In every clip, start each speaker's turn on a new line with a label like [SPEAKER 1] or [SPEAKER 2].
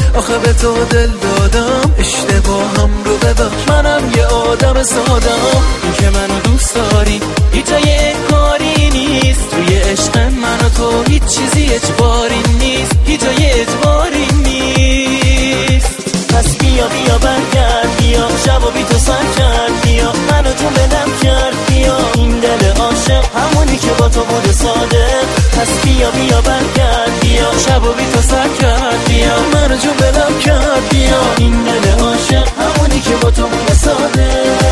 [SPEAKER 1] آخه به تو دل دادم، اشتباهم رو ببخش، منم یه آدم سادم. این که منو دوست داری هیچ جای کاری نیست، توی عشق من و تو هیچ چیزی اجباری نیست، هیچ جای اجباری نیست. پس بیا بیا برگرد، بیا شبا بی تو سر کرد، بیا منو جون بدم کرد، بیا این دل عاشق همونی که با تو بود صادق. پس بیا بیا برگرد، بیا شبا بی تو سر کرد، بیا منو جون بدم کرد، بیا این دل عاشق همونی که با تو بود صادق.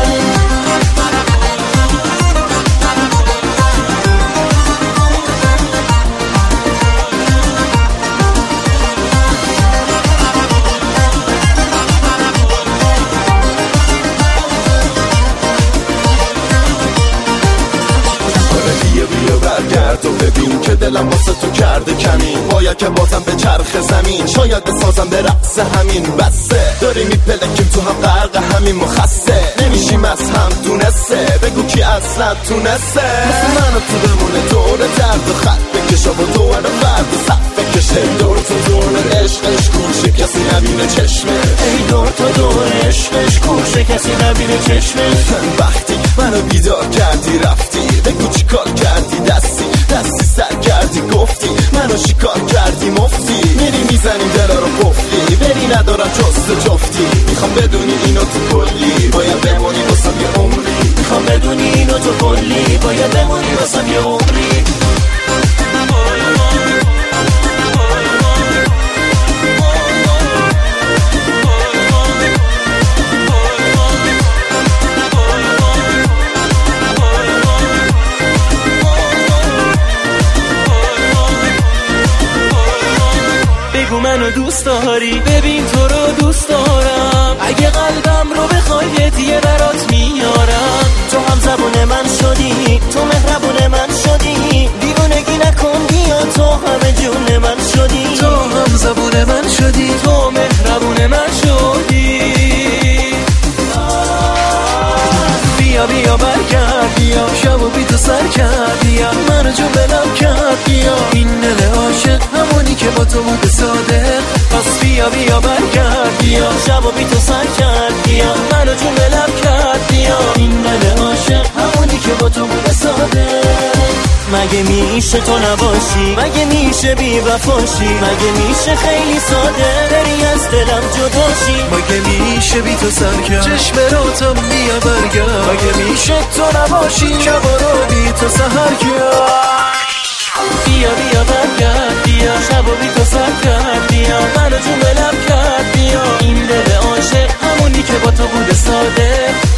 [SPEAKER 2] برگرد و ببین که دلم واسه تو کرده کمین، باید که بازم به چرخ زمین، شاید بسازم به رقص همین. بسه داری میپلکیم تو هم غرق همین مخصه، نمیشیم از هم دونسته، بگو کی اصلا تونسته مثل من و تو بمونه دور درد و خط بکشه و دور فرد و صف بکشه، دور تو دور عشقش کوشه کسی نبینه چشمه،
[SPEAKER 1] ای دور تو دور عشقش کوشه کسی نبینه چشمه.
[SPEAKER 2] وقتی منو بیدار کردی رفتی، بگو چی کار کردی، دستی سر کردی گفتی منو شکار کردی مفتی، میری میزنیم دلا رو گفتی، بری ندارم جست جفتی. میخوام بدونی اینو تو کلی باید بمونی واسم یه عمری،
[SPEAKER 1] میخوام بدونی اینو تو کلی باید بمونی واسم یه عمری. بگو منو دوست داری، ببین تو رو دوست دارم، اگه قلبم رو بخوای هدیه برات میارم. تو هم زبون من شدی، تو مهربون من شدی، دیوونگی نکن بیا تو همه جون من شدی، تو هم زبون من شدی، تو مهربون من شدی. بیا بیا برگرد، بیا شبو بی تو سر کرد، بیا منو جون بلم کرد، بیا این دل عاشق همونی که با تو بود صادق. پس بیا بیا برگرد، بیا شبو بی تو سر کرد، بیا منو جون بلم کرد، بیا این دل عاشق همونی که با تو بود صادق. مگه میشه تو نباشی، مگه میشه بی وفاشی، مگه میشه خیلی ساده بری از دلم جداشی، مگه میشه بی تو سر کرد چشم راتم بیا برگرد، مگه میشه تو نباشی شبا رو بی تو سحر کرد. بیا بیا برگرد، بیا شبا بی تو سر کرد، بیا منو جون بلم کرد، بیا این دل عاشق همونی که با تو بوده صادق.